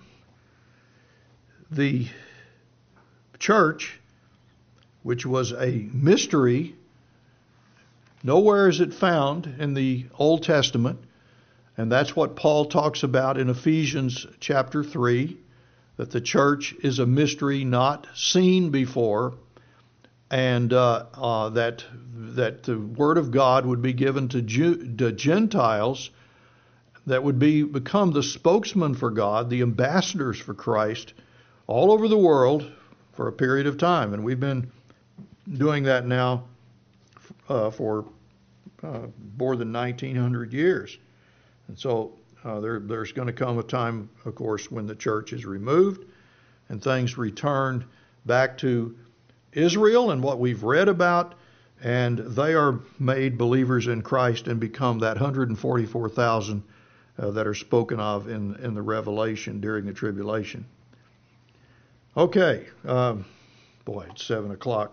the church, which was a mystery, nowhere is it found in the Old Testament. And that's what Paul talks about in Ephesians chapter three, that the church is a mystery not seen before, and uh, uh, that that the Word of God would be given to, Jew, to Gentiles that would be become the spokesman for God, the ambassadors for Christ, all over the world for a period of time. And we've been doing that now uh, for uh, more than nineteen hundred years. And so uh, there, there's going to come a time, of course, when the church is removed and things return back to Israel and what we've read about, and they are made believers in Christ and become that one hundred forty-four thousand uh, that are spoken of in, in the Revelation during the tribulation. Okay, um, boy, it's seven o'clock.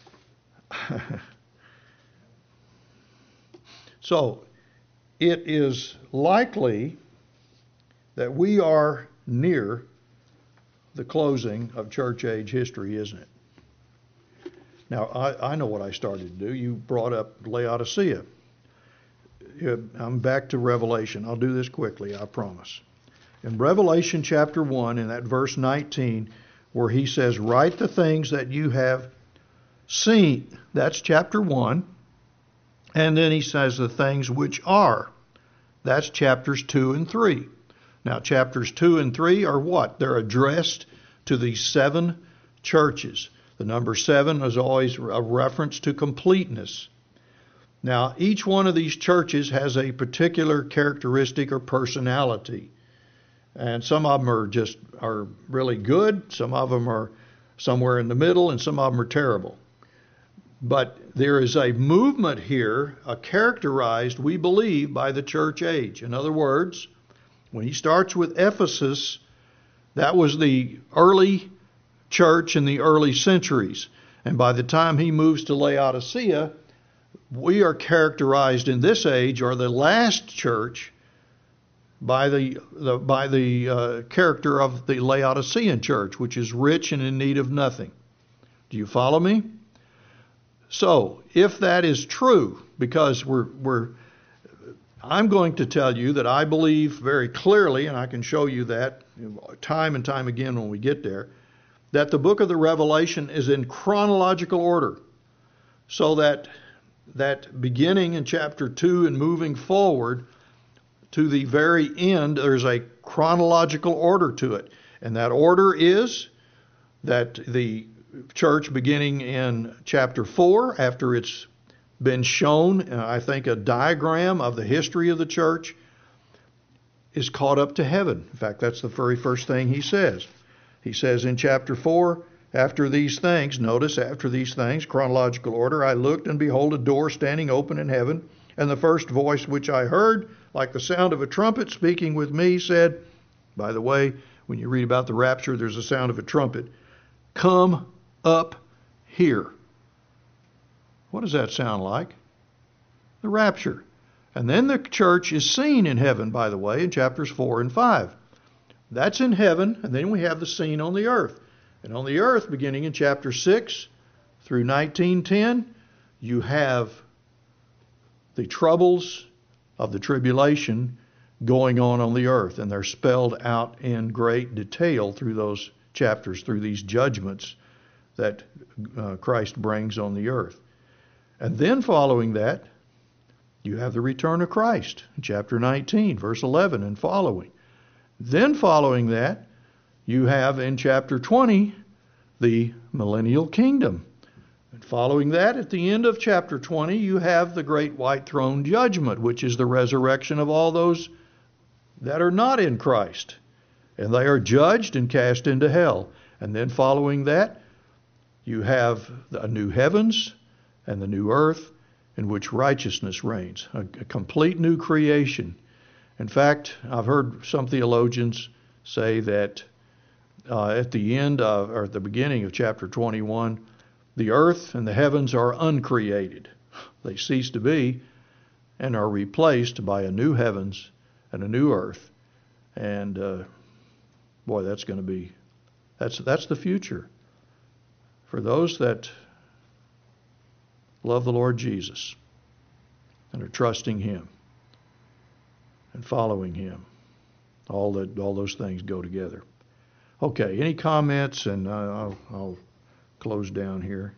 So, it is likely that we are near the closing of church age history, isn't it? Now, I, I know what I started to do. You brought up Laodicea. I'm back to Revelation. I'll do this quickly, I promise. In Revelation chapter one, in that verse nineteen, where he says, write the things that you have seen. That's chapter one. And then he says the things which are. That's chapters two and three. Now, chapters two and three are what? They're addressed to these seven churches. The number seven is always a reference to completeness. Now, each one of these churches has a particular characteristic or personality. And some of them are just are really good. Some of them are somewhere in the middle, and some of them are terrible. But there is a movement here, uh, characterized, we believe, by the church age. In other words, when he starts with Ephesus, that was the early church in the early centuries. And by the time he moves to Laodicea, we are characterized in this age, or the last church, by the, the by the uh, character of the Laodicean church, which is rich and in need of nothing. Do you follow me? So, if that is true, because we're we're I'm going to tell you that I believe very clearly, and I can show you that time and time again when we get there, that the book of the Revelation is in chronological order, so that that beginning in chapter two and moving forward to the very end, there's a chronological order to it. And that order is that the church beginning in chapter four, after it's been shown, I think, a diagram of the history of the church, is caught up to heaven. In fact, that's the very first thing he says. He says in chapter four, after these things, notice, after these things, chronological order, I looked, and behold, a door standing open in heaven, and the first voice which I heard, like the sound of a trumpet speaking with me, said, by the way, when you read about the rapture, there's a sound of a trumpet, come up here. What does that sound like? The rapture. And then the church is seen in heaven, by the way, in chapters four and five. That's in heaven, and then we have the scene on the earth. And on the earth, beginning in chapter six through nineteen ten, you have the troubles of the tribulation going on on the earth. And they're spelled out in great detail through those chapters, through these judgments that uh, Christ brings on the earth. And then following that, you have the return of Christ, in chapter nineteen, verse eleven and following. Then following that, you have in chapter twenty the millennial kingdom. And following that, at the end of chapter twenty, you have the great white throne judgment, which is the resurrection of all those that are not in Christ. And they are judged and cast into hell. And then following that, you have a new heavens and the new earth in which righteousness reigns, a, a complete new creation. In fact, I've heard some theologians say that uh, at the end of, or at the beginning of chapter twenty-one, the earth and the heavens are uncreated. They cease to be and are replaced by a new heavens and a new earth. And uh, boy, that's going to be, that's that's the future for those that love the Lord Jesus and are trusting Him and following Him. All that, all those things go together. Okay, any comments? And uh, I'll, I'll close down here.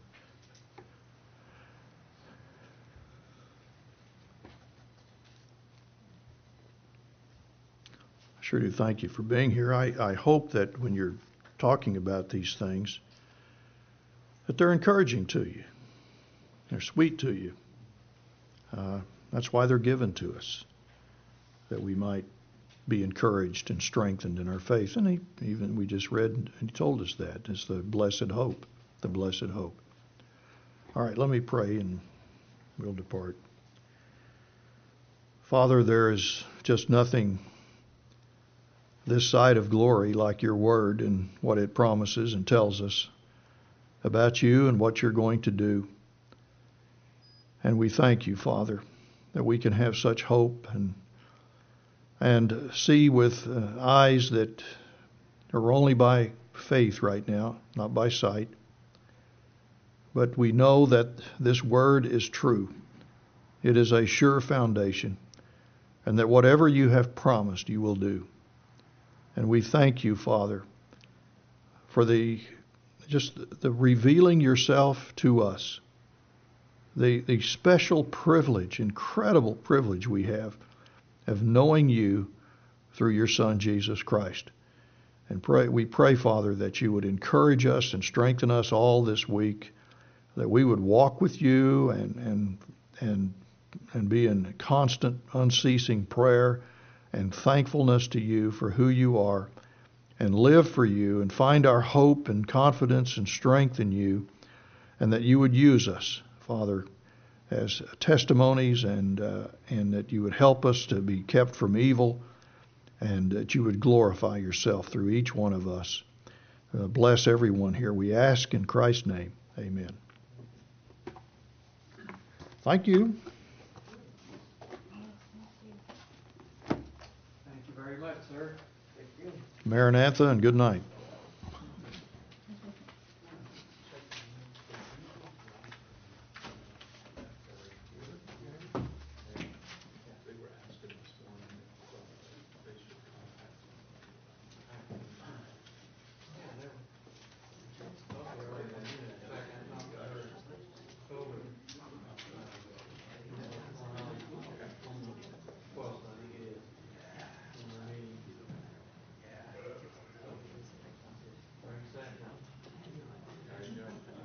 I sure do thank you for being here. I, I hope that when you're talking about these things, that they're encouraging to you. They're sweet to you. Uh, that's why they're given to us, that we might be encouraged and strengthened in our faith. And he, even we just read, and he told us that. It's the blessed hope, the blessed hope. All right, let me pray and we'll depart. Father, there is just nothing this side of glory like your word and what it promises and tells us about you and what you're going to do. And we thank you, Father, that we can have such hope and and see with uh, eyes that are only by faith right now, not by sight. But we know that this word is true. It is a sure foundation, and that whatever you have promised, you will do. And we thank you, Father, for the just the revealing yourself to us, the the special privilege, incredible privilege we have of knowing you through your Son, Jesus Christ. And pray, we pray, Father, that you would encourage us and strengthen us all this week, that we would walk with you and and and and be in constant, unceasing prayer and thankfulness to you for who you are and live for you and find our hope and confidence and strength in you, and that you would use us, Father, as testimonies, and uh, and that you would help us to be kept from evil, and that you would glorify yourself through each one of us. Uh, bless everyone here, we ask in Christ's name. Amen. Thank you. Thank you very much, sir. Maranatha, and good night.